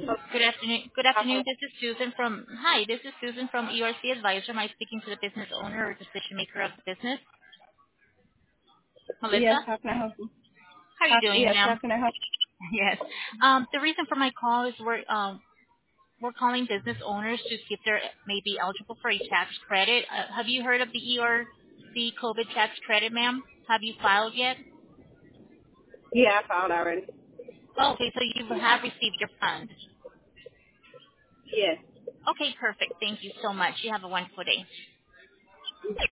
Good afternoon. Good afternoon. This is Susan from. Hi, this is Susan from ERC Advisor. Am I speaking to the business owner or decision maker of the business? Yes, Melissa? how can I help you? How are you doing, Yes, how ma'am? can I help Yes. The reason for my call is we're calling business owners to see if they're maybe eligible for a tax credit. Have you heard of the ERC COVID tax credit, ma'am? Have you filed yet? you? Yeah, I found already. Okay, so you have received your fund. Yes. Okay, perfect. Thank you so much. You have a wonderful day.